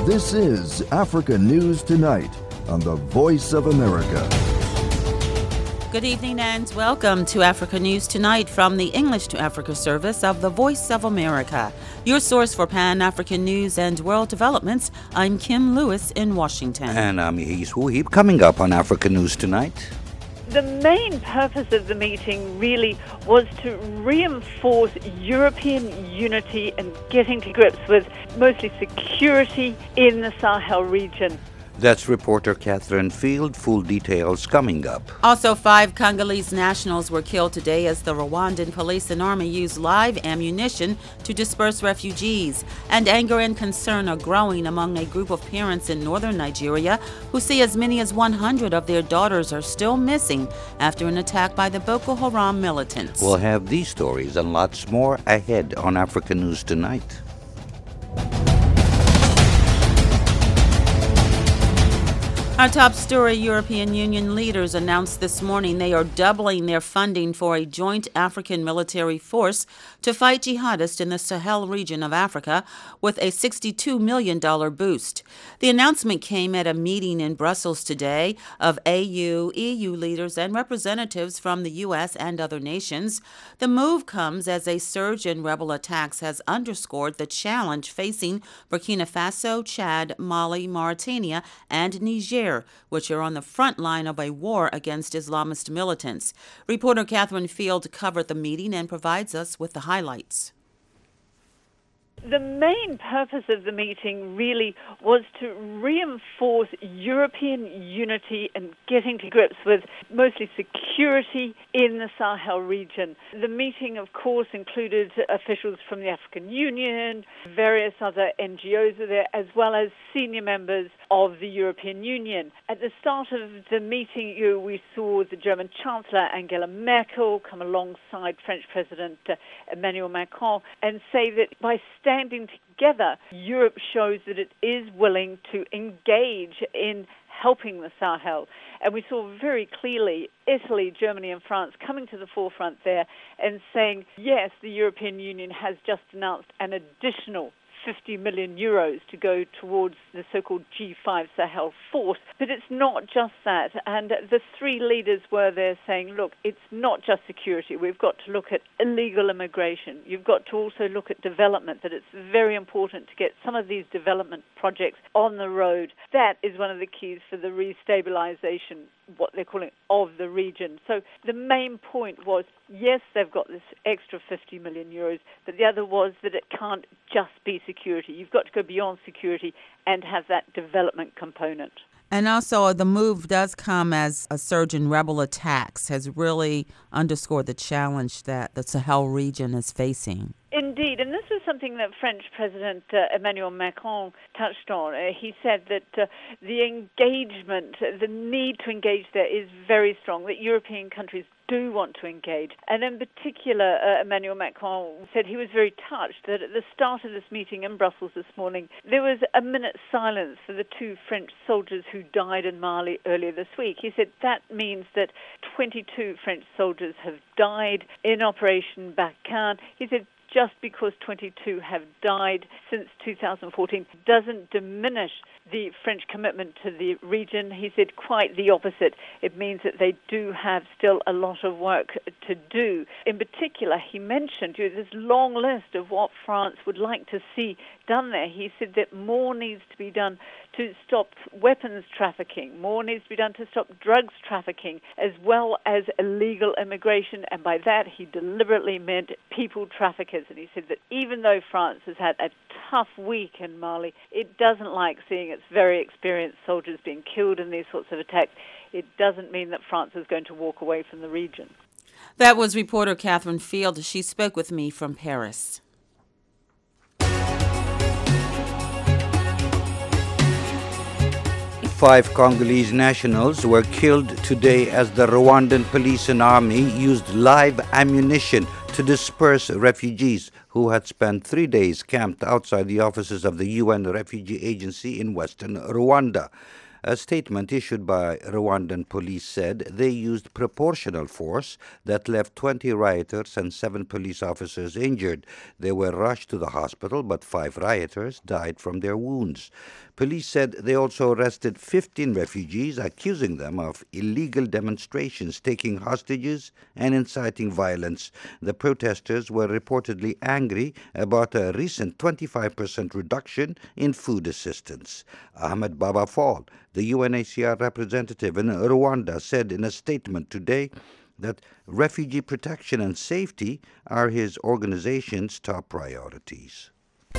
This is Africa News Tonight on the Voice of America. Good evening and welcome to Africa News Tonight from the English to Africa service of the Voice of America. Your source for Pan-African news and world developments. I'm Kim Lewis in Washington. And I'm Yehis Wuhib. Coming up on Africa News Tonight. The main purpose of the meeting really was to reinforce European unity and getting to grips with mostly security in the Sahel region. That's reporter Catherine Field. Full details coming up. Also, 5 Congolese nationals were killed today as the Rwandan police and army used live ammunition to disperse refugees. And anger and concern are growing among a group of parents in northern Nigeria who say as many as 100 of their daughters are still missing after an attack by the Boko Haram militants. We'll have these stories and lots more ahead on Africa News Tonight. Our top story, European Union leaders announced this morning they are doubling their funding for a joint African military force to fight jihadists in the Sahel region of Africa with a $62 million boost. The announcement came at a meeting in Brussels today of AU, EU leaders and representatives from the U.S. and other nations. The move comes as a surge in rebel attacks has underscored the challenge facing Burkina Faso, Chad, Mali, Mauritania, and Niger, which are on the front line of a war against Islamist militants. Reporter Catherine Field covered the meeting and provides us with the highlights. The main purpose of the meeting really was to reinforce European unity and getting to grips with mostly security in the Sahel region. The meeting, of course, included officials from the African Union, various other NGOs were there, as well as senior members of the European Union. At the start of the meeting, we saw the German Chancellor Angela Merkel come alongside French President Emmanuel Macron and say that by standing together, Europe shows that it is willing to engage in helping the Sahel. And we saw very clearly Italy, Germany and France coming to the forefront there and saying, yes, the European Union has just announced an additional 50 million euros to go towards the so-called G5 Sahel force. But it's not just that. And the 3 leaders were there saying, look, it's not just security. We've got to look at illegal immigration. You've got to also look at development, that it's very important to get some of these development projects on the road. That is one of the keys for the restabilization, what they're calling, of the region. So the main point was, yes, they've got this extra 50 million euros, but the other was that it can't just be security. You've got to go beyond security and have that development component. And also, the move does come as a surge in rebel attacks has really underscored the challenge that the Sahel region is facing. Indeed, and this is something that French President Emmanuel Macron touched on. He said that the engagement, the need to engage there is very strong, that European countries do want to engage. And in particular, Emmanuel Macron said he was very touched that at the start of this meeting in Brussels this morning, there was a minute's silence for the 2 French soldiers who died in Mali earlier this week. He said that means that 22 French soldiers have died in Operation Barkhane. He said just because 22 have died since 2014 doesn't diminish the French commitment to the region. He said quite the opposite. It means that they do have still a lot of work to do. In particular, he mentioned this long list of what France would like to see done there. He said that more needs to be done to stop weapons trafficking, more needs to be done to stop drugs trafficking, as well as illegal immigration, and by that he deliberately meant people traffickers. And he said that even though France has had a tough week in Mali, it doesn't like seeing its very experienced soldiers being killed in these sorts of attacks. It doesn't mean that France is going to walk away from the region. That was reporter Catherine Field. She spoke with me from Paris. 5 Congolese nationals were killed today as the Rwandan police and army used live ammunition to disperse refugees who had spent 3 days camped outside the offices of the UN Refugee Agency in western Rwanda. A statement issued by Rwandan police said they used proportional force that left 20 rioters and 7 police officers injured. They were rushed to the hospital, but 5 rioters died from their wounds. Police said they also arrested 15 refugees, accusing them of illegal demonstrations, taking hostages, and inciting violence. The protesters were reportedly angry about a recent 25% reduction in food assistance. Ahmed Baba Fall, the UNHCR representative in Rwanda, said in a statement today that refugee protection and safety are his organization's top priorities.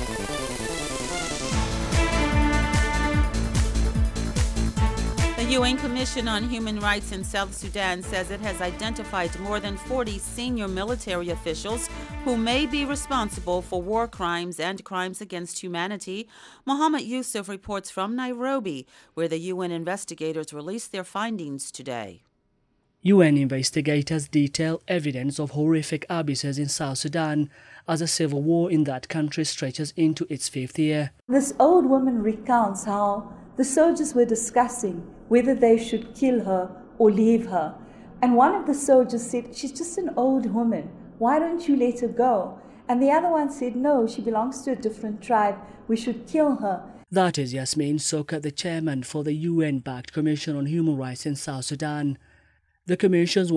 The UN Commission on Human Rights in South Sudan says it has identified more than 40 senior military officials who may be responsible for war crimes and crimes against humanity. Mohammed Yusuf reports from Nairobi, where the UN investigators released their findings today. UN investigators detail evidence of horrific abuses in South Sudan as the civil war in that country stretches into its 5th year. This old woman recounts how the soldiers were discussing whether they should kill her or leave her. And one of the soldiers said, "She's just an old woman. Why don't you let her go?" And the other one said, "No, she belongs to a different tribe. We should kill her." That is Yasmin Soka, the chairman for the UN-backed Commission on Human Rights in South Sudan. The Commission's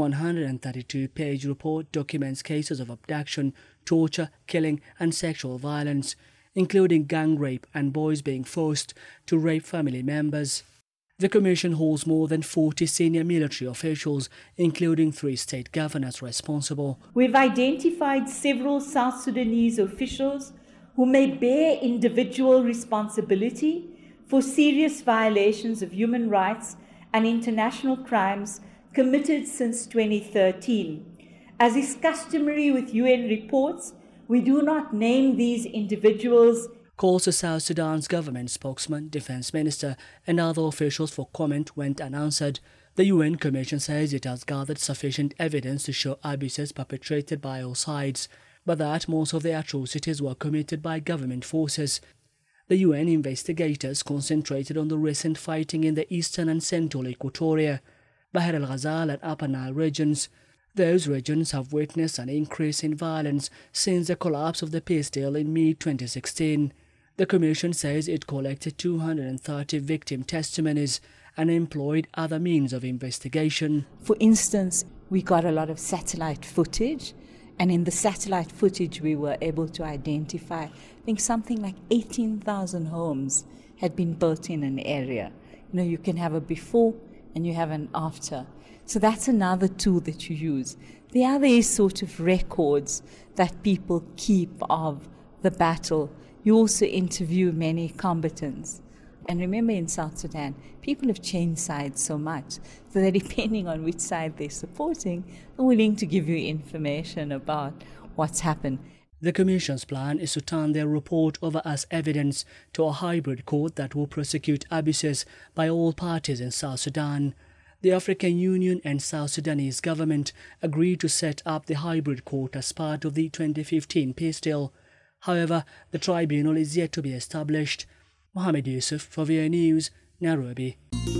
132-page report documents cases of abduction, torture, killing, and sexual violence, including gang rape and boys being forced to rape family members. The Commission holds more than 40 senior military officials, including 3 state governors responsible. We've identified several South Sudanese officials who may bear individual responsibility for serious violations of human rights and international crimes committed since 2013. As is customary with UN reports, we do not name these individuals. Calls to South Sudan's government spokesman, defense minister, and other officials for comment went unanswered. The UN Commission says it has gathered sufficient evidence to show abuses perpetrated by all sides, but that most of the atrocities were committed by government forces. The UN investigators concentrated on the recent fighting in the eastern and central Equatoria, Bahr el-Ghazal and Upper Nile regions. Those regions have witnessed an increase in violence since the collapse of the peace deal in mid-2016. The Commission says it collected 230 victim testimonies and employed other means of investigation. For instance, we got a lot of satellite footage, and in the satellite footage we were able to identify, I think something like 18,000 homes had been built in an area. You can have a before and you have an after. So that's another tool that you use. The other is sort of records that people keep of the battle. You also interview many combatants. And remember, in South Sudan, people have changed sides so much, so that depending on which side they're supporting, they're willing to give you information about what's happened. The Commission's plan is to turn their report over as evidence to a hybrid court that will prosecute abuses by all parties in South Sudan. The African Union and South Sudanese government agreed to set up the hybrid court as part of the 2015 peace deal. However, the tribunal is yet to be established. Mohammed Yusuf for VOA News, Nairobi.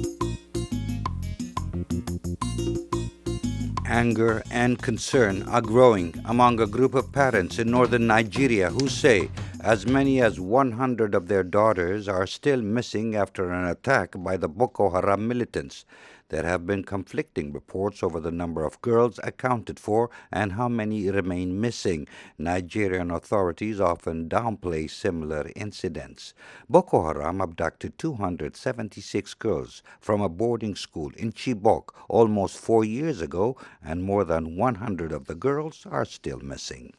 Anger and concern are growing among a group of parents in northern Nigeria who say as many as 100 of their daughters are still missing after an attack by the Boko Haram militants. There have been conflicting reports over the number of girls accounted for and how many remain missing. Nigerian authorities often downplay similar incidents. Boko Haram abducted 276 girls from a boarding school in Chibok almost 4 years ago, and more than 100 of the girls are still missing.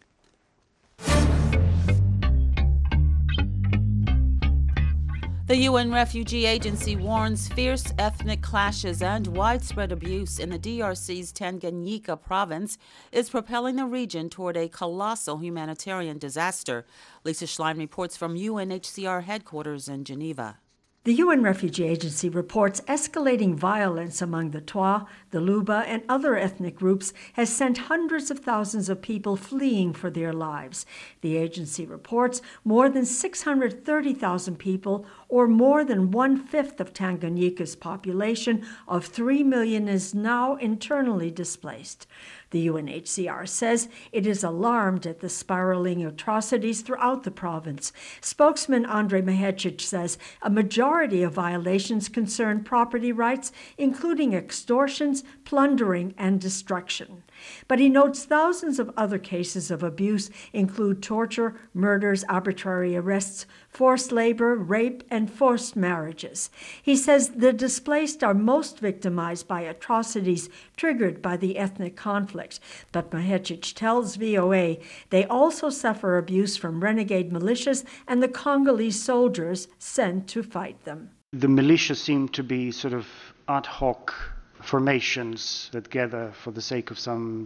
The UN Refugee Agency warns fierce ethnic clashes and widespread abuse in the DRC's Tanganyika province is propelling the region toward a colossal humanitarian disaster. Lisa Schlein reports from UNHCR headquarters in Geneva. The UN Refugee Agency reports escalating violence among the Twa, the Luba, and other ethnic groups has sent hundreds of thousands of people fleeing for their lives. The agency reports more than 630,000 people, or more than 1/5 of Tanganyika's population of 3 million, is now internally displaced. The UNHCR says it is alarmed at the spiraling atrocities throughout the province. Spokesman Andrej Mahecic says a majority of violations concern property rights, including extortions, plundering, and destruction. But he notes thousands of other cases of abuse include torture, murders, arbitrary arrests, forced labor, rape, and forced marriages. He says the displaced are most victimized by atrocities triggered by the ethnic conflict. But Mahecic tells VOA they also suffer abuse from renegade militias and the Congolese soldiers sent to fight them. The militia seem to be sort of ad hoc formations that gather for the sake of some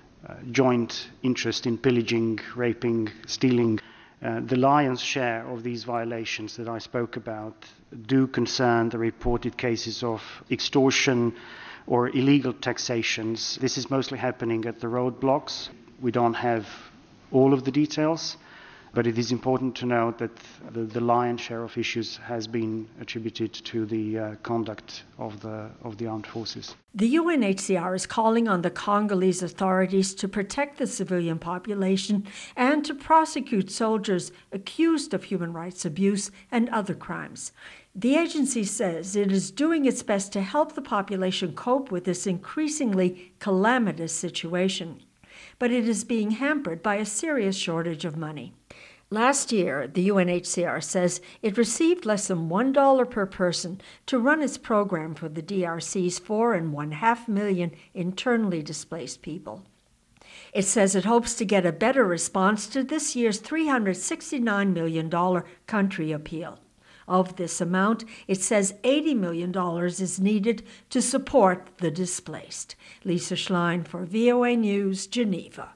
joint interest in pillaging, raping, stealing. The lion's share of these violations that I spoke about do concern the reported cases of extortion or illegal taxations. This is mostly happening at the roadblocks. We don't have all of the details, but it is important to note that the lion's share of issues has been attributed to the conduct of the armed forces. The UNHCR is calling on the Congolese authorities to protect the civilian population and to prosecute soldiers accused of human rights abuse and other crimes. The agency says it is doing its best to help the population cope with this increasingly calamitous situation, but it is being hampered by a serious shortage of money. Last year, the UNHCR says it received less than $1 per person to run its program for the DRC's 4.5 million internally displaced people. It says it hopes to get a better response to this year's $369 million country appeal. Of this amount, it says $80 million is needed to support the displaced. Lisa Schlein for VOA News, Geneva.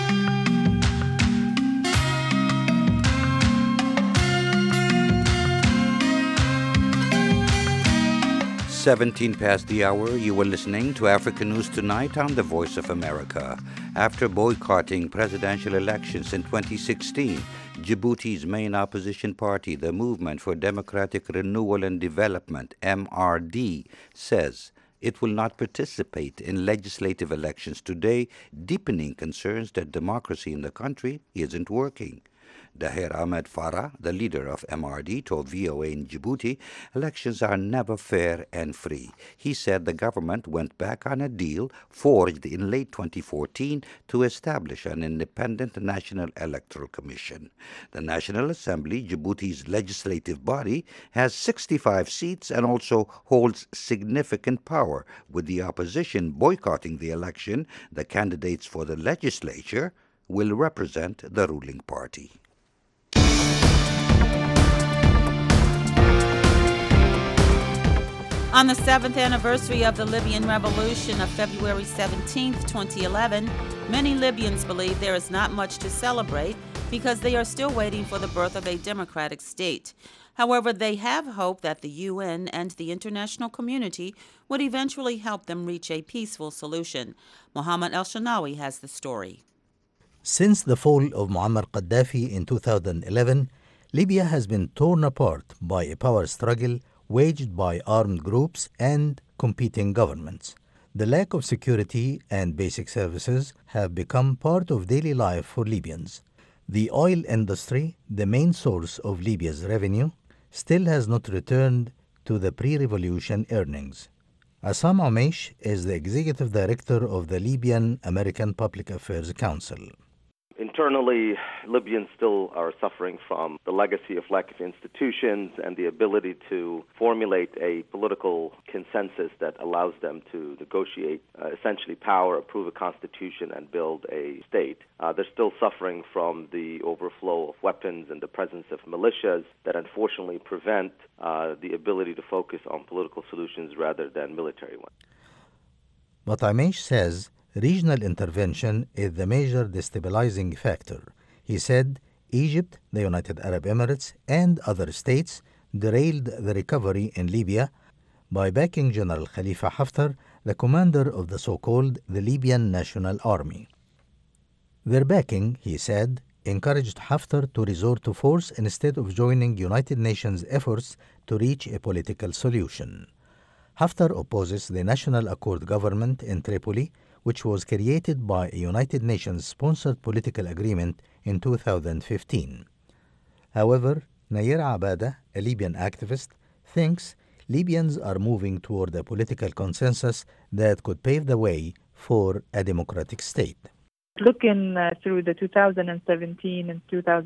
17 past the hour, you were listening to African News Tonight on the Voice of America. After boycotting presidential elections in 2016, Djibouti's main opposition party, the Movement for Democratic Renewal and Development, MRD, says it will not participate in legislative elections today, deepening concerns that democracy in the country isn't working. Daher Ahmed Farah, the leader of MRD, told VOA in Djibouti, elections are never fair and free. He said the government went back on a deal forged in late 2014 to establish an independent National Electoral Commission. The National Assembly, Djibouti's legislative body, has 65 seats and also holds significant power. With the opposition boycotting the election, the candidates for the legislature will represent the ruling party. On the 7th anniversary of the Libyan Revolution of February 17, 2011, many Libyans believe there is not much to celebrate because they are still waiting for the birth of a democratic state. However, they have hope that the UN and the international community would eventually help them reach a peaceful solution. Mohammed El-Shanawi has the story. Since the fall of Muammar Gaddafi in 2011, Libya has been torn apart by a power struggle waged by armed groups and competing governments. The lack of security and basic services have become part of daily life for Libyans. The oil industry, the main source of Libya's revenue, still has not returned to the pre-revolution earnings. Assam Omeish is the executive director of the Libyan American Public Affairs Council. Internally, Libyans still are suffering from the legacy of lack of institutions and the ability to formulate a political consensus that allows them to negotiate essentially power, approve a constitution, and build a state. They're still suffering from the overflow of weapons and the presence of militias that unfortunately prevent the ability to focus on political solutions rather than military ones. But Omeish says regional intervention is the major destabilizing factor. He said Egypt, the United Arab Emirates, and other states derailed the recovery in Libya by backing General Khalifa Haftar, the commander of the so-called the Libyan National Army. Their backing, he said, encouraged Haftar to resort to force instead of joining United Nations efforts to reach a political solution. Haftar opposes the National Accord government in Tripoli, which was created by a United Nations-sponsored political agreement in 2015. However, Nayir Abada, a Libyan activist, thinks Libyans are moving toward a political consensus that could pave the way for a democratic state. Looking through the 2017 and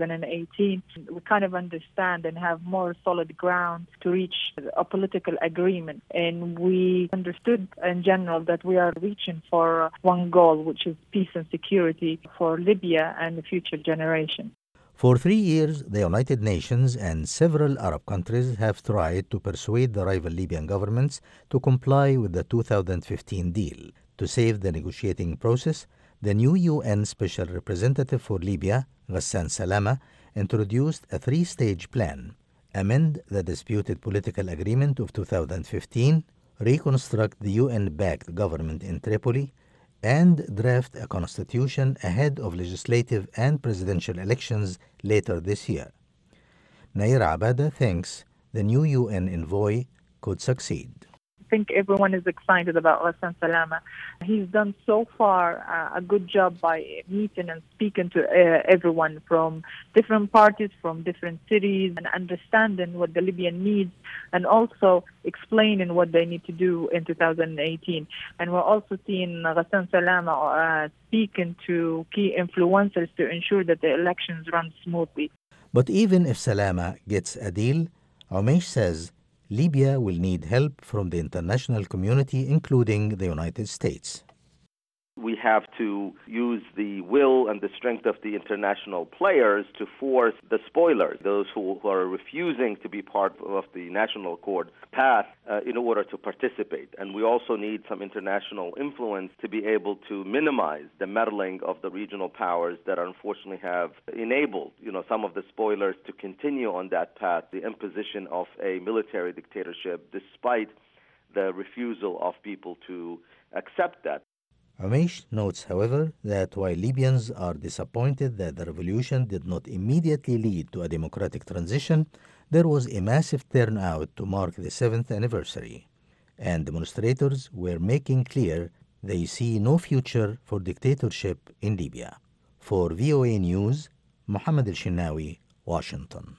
2018, we kind of understand and have more solid ground to reach a political agreement. And we understood in general that we are reaching for one goal, which is peace and security for Libya and the future generation. For 3 years, the United Nations and several Arab countries have tried to persuade the rival Libyan governments to comply with the 2015 deal. To save the negotiating process, the new UN Special Representative for Libya, Ghassan Salama, introduced a 3-stage plan: amend the disputed political agreement of 2015, reconstruct the UN-backed government in Tripoli, and draft a constitution ahead of legislative and presidential elections later this year. Nayir Abada thinks the new UN envoy could succeed. I think everyone is excited about Ghassan Salama. He's done so far a good job by meeting and speaking to everyone from different parties, from different cities, and understanding what the Libyan needs, and also explaining what they need to do in 2018. And we're also seeing Ghassan Salama speaking to key influencers to ensure that the elections run smoothly. But even if Salama gets a deal, Omeish says Libya will need help from the international community, including the United States. We have to use the will and the strength of the international players to force the spoilers, those who are refusing to be part of the national accord path, in order to participate. And we also need some international influence to be able to minimize the meddling of the regional powers that unfortunately have enabled, some of the spoilers to continue on that path, the imposition of a military dictatorship, despite the refusal of people to accept that. Omeish notes, however, that while Libyans are disappointed that the revolution did not immediately lead to a democratic transition, there was a massive turnout to mark the 7th anniversary, and demonstrators were making clear they see no future for dictatorship in Libya. For VOA News, Mohammed El-Shinawi, Washington.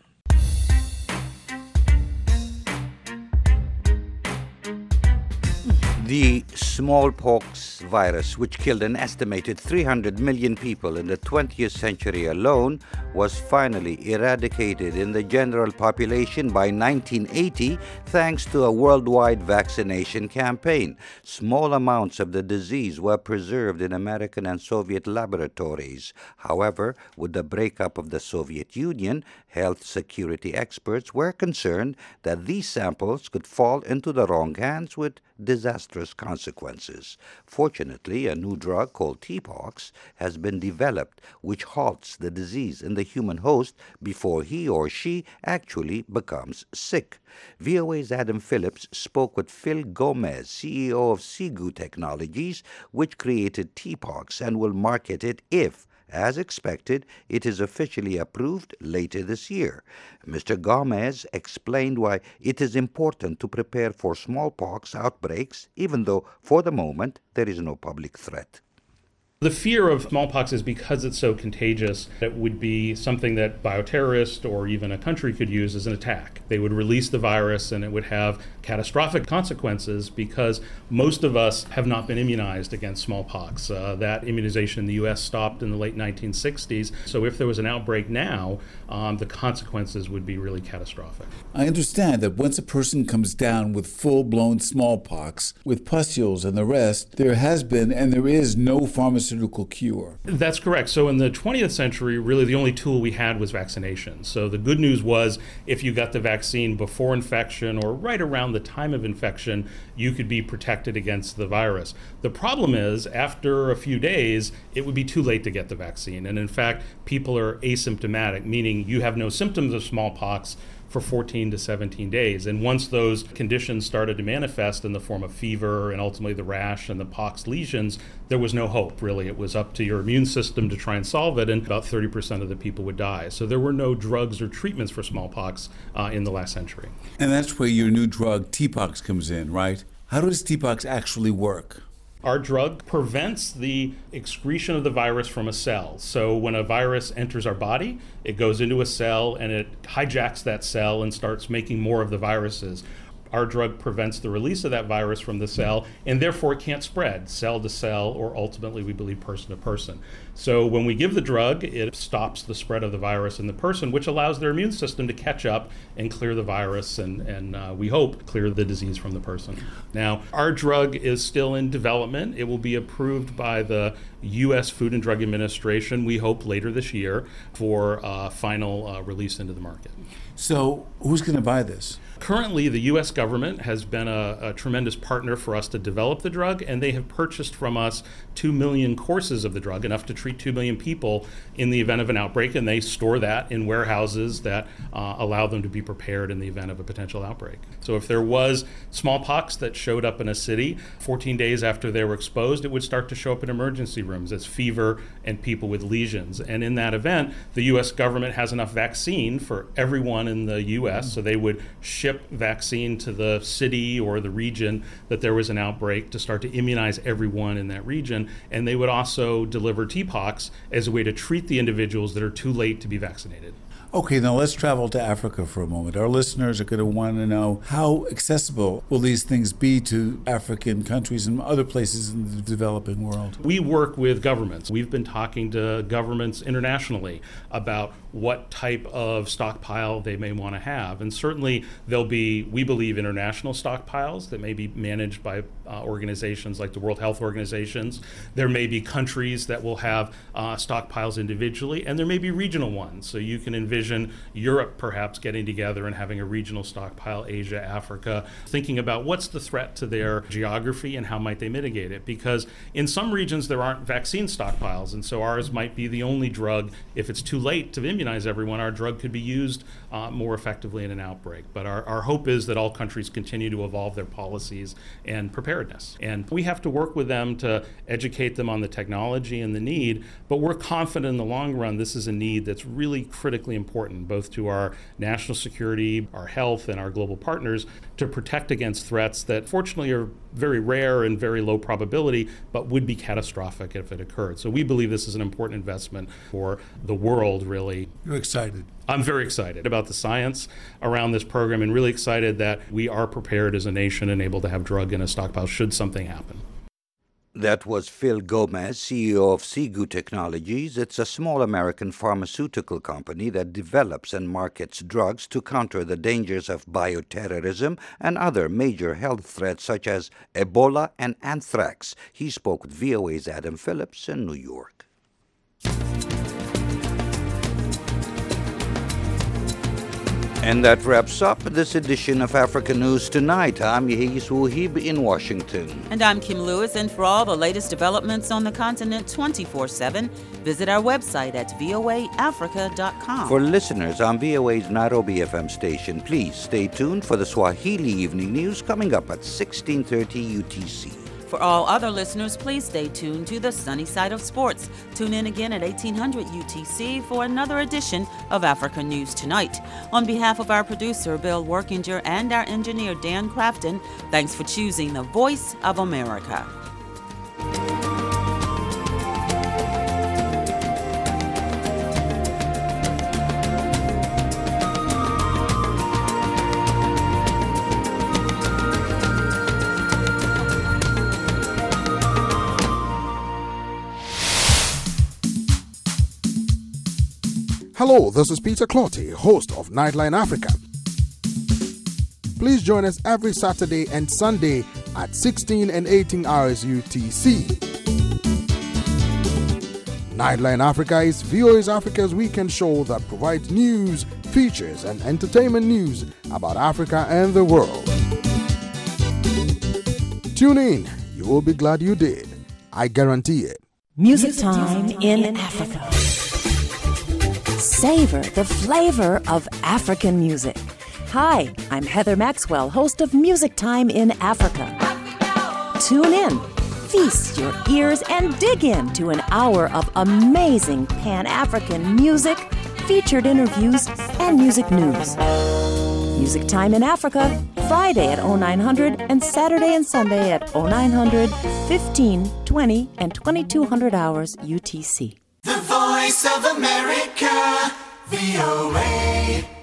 The smallpox virus, which killed an estimated 300 million people in the 20th century alone, was finally eradicated in the general population by 1980 thanks to a worldwide vaccination campaign. Small amounts of the disease were preserved in American and Soviet laboratories. However, with the breakup of the Soviet Union, health security experts were concerned that these samples could fall into the wrong hands with disastrous consequences. Fortunately, a new drug called TPOXX has been developed, which halts the disease in the human host before he or she actually becomes sick. VOA's Adam Phillips spoke with Phil Gomez, CEO of Sigu Technologies, which created TPOXX and will market it if, as expected, it is officially approved later this year. Mr. Gomez explained why it is important to prepare for smallpox outbreaks, even though, for the moment, there is no public threat. The fear of smallpox is because it's so contagious. It would be something that bioterrorists or even a country could use as an attack. They would release the virus and it would have catastrophic consequences because most of us have not been immunized against smallpox. That immunization in the U.S. stopped in the late 1960s. So if there was an outbreak now, the consequences would be really catastrophic. I understand that once a person comes down with full-blown smallpox, with pustules and the rest, there has been and there is no pharmaceutical pharmaceutical cure. That's correct. So in the 20th century, really the only tool we had was vaccination. So the good news was if you got the vaccine before infection or right around the time of infection, you could be protected against the virus. The problem is after a few days, it would be too late to get the vaccine. And in fact, people are asymptomatic, meaning you have no symptoms of smallpox for 14 to 17 days. And once those conditions started to manifest in the form of fever and ultimately the rash and the pox lesions, there was no hope, really. It was up to your immune system to try and solve it, and about 30% of the people would die. So there were no drugs or treatments for smallpox in the last century. And that's where your new drug, TPOXX, comes in, right? How does TPOXX actually work? Our drug prevents the excretion of the virus from a cell. So when a virus enters our body, it goes into a cell and it hijacks that cell and starts making more of the viruses. Our drug prevents the release of that virus from the cell, and therefore it can't spread cell to cell or ultimately, we believe, person to person. So when we give the drug, it stops the spread of the virus in the person, which allows their immune system to catch up and clear the virus and we hope, clear the disease from the person. Now, our drug is still in development. It will be approved by the U.S. Food and Drug Administration, we hope later this year, for final release into the market. So who's going to buy this? Currently, the U.S. government has been a tremendous partner for us to develop the drug, and they have purchased from us 2 million courses of the drug, enough to treat 2 million people in the event of an outbreak, and they store that in warehouses that allow them to be prepared in the event of a potential outbreak. So if there was smallpox that showed up in a city, 14 days after they were exposed, it would start to show up in emergency rooms as fever and people with lesions. And in that event, the U.S. government has enough vaccine for everyone in the U.S., so they would ship vaccine to the city or the region that there was an outbreak to start to immunize everyone in that region. And they would also deliver TPOXX as a way to treat the individuals that are too late to be vaccinated. Okay, now let's travel to Africa for a moment. Our listeners are going to want to know how accessible will these things be to African countries and other places in the developing world? We work with governments. We've been talking to governments internationally about what type of stockpile they may want to have. And certainly there'll be, we believe, international stockpiles that may be managed by organizations like the World Health Organizations. There may be countries that will have stockpiles individually, and there may be regional ones. So you can envision Europe perhaps getting together and having a regional stockpile, Asia, Africa, thinking about what's the threat to their geography and how might they mitigate it. Because in some regions there aren't vaccine stockpiles, and so ours might be the only drug. If it's too late to immunize everyone, our drug could be used more effectively in an outbreak. But our hope is that all countries continue to evolve their policies and preparedness. And we have to work with them to educate them on the technology and the need, but we're confident in the long run this is a need that's really critically important, both to our national security, our health, and our global partners, to protect against threats that fortunately are very rare and very low probability, but would be catastrophic if it occurred. So we believe this is an important investment for the world, really. You're excited. I'm very excited about the science around this program and really excited that we are prepared as a nation and able to have drug in a stockpile should something happen. That was Phil Gomez, CEO of Sigu Technologies. It's a small American pharmaceutical company that develops and markets drugs to counter the dangers of bioterrorism and other major health threats such as Ebola and anthrax. He spoke with VOA's Adam Phillips in New York. And that wraps up this edition of Africa News Tonight. I'm Yehis Wuhib in Washington. And I'm Kim Lewis, and for all the latest developments on the continent 24/7, visit our website at voaafrica.com. For listeners on VOA's Nairobi FM station, please stay tuned for the Swahili Evening News coming up at 16:30 UTC. For all other listeners, please stay tuned to the Sunny Side of Sports. Tune in again at 1800 UTC for another edition of Africa News Tonight. On behalf of our producer, Bill Workinger, and our engineer, Dan Crafton, thanks for choosing the Voice of America. Hello, this is Peter Clotty, host of Nightline Africa. Please join us every Saturday and Sunday at 16 and 18 hours UTC. Nightline Africa is VOA Africa's weekend show that provides news, features, and entertainment news about Africa and the world. Tune in. You will be glad you did. I guarantee it. Music Time in Africa. Savor the flavor of African music. Hi, I'm Heather Maxwell, host of Music Time in Africa. Tune in, feast your ears, and dig into an hour of amazing Pan-African music, featured interviews, and music news. Music Time in Africa, Friday at 0900 and Saturday and Sunday at 0900, 15, 20, and 2200 hours UTC. The Voice of America, VOA.